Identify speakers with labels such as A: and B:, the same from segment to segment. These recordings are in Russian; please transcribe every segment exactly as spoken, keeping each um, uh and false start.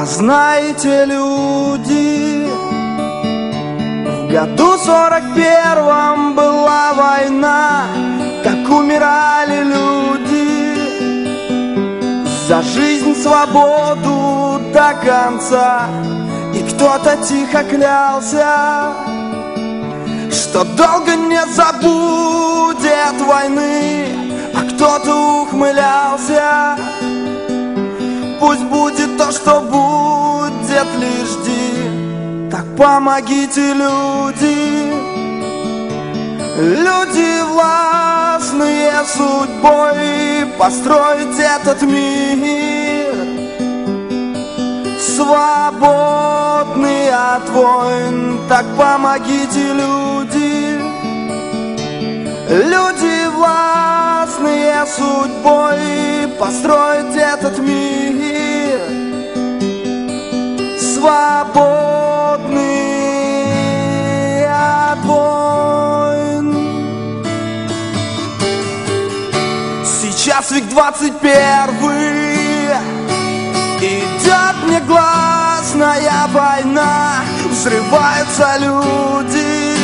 A: А знаете, люди, в году сорок первом была война, как умирали люди за жизнь, свободу до конца. И кто-то тихо клялся, что долго не забудет войны, а кто-то ухмылялся: пусть будет то, что будет, лишь жди. Так помогите, люди, люди властные судьбой, построить этот мир, свободный от войн. Так помогите, люди, люди властные судьбой, построить этот мир, свободный от войн. Сейчас век двадцать первый, идет негласная война. Взрываются люди,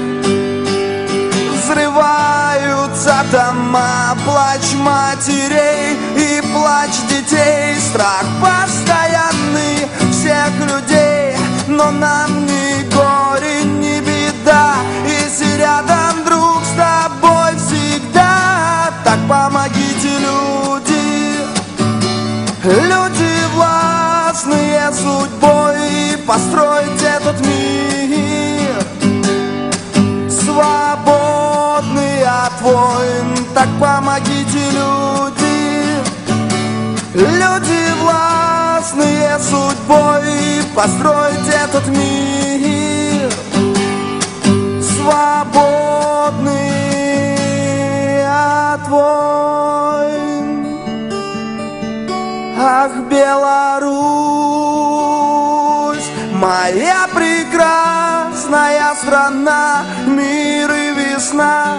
A: взрываются дома, плач матерей и плач детей. Страх постоянный всех людей, но нам ни горе, ни беда, если рядом друг с тобой всегда. Так помогите, люди, люди властные судьбой, построить этот мир, свободный от войн. Так помогите, люди, люди властные судьбой, построить этот мир, свободный от войн. Ах, Беларусь, моя прекрасная страна, мир и весна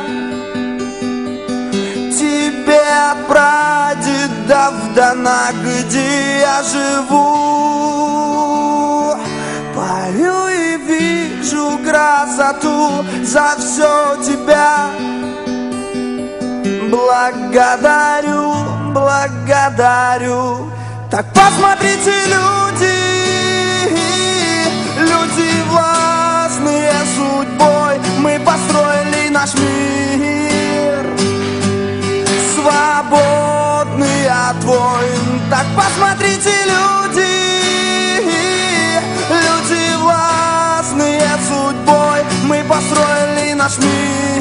A: тебе от прадедов дана. Где я живу, парю и вижу красоту, за все тебя благодарю, благодарю. Так посмотрите, люди, люди властные судьбой, мы построили наш мир, свободный от войн. Так посмотрите, люди, люди властные судьбой, мы построили наш мир,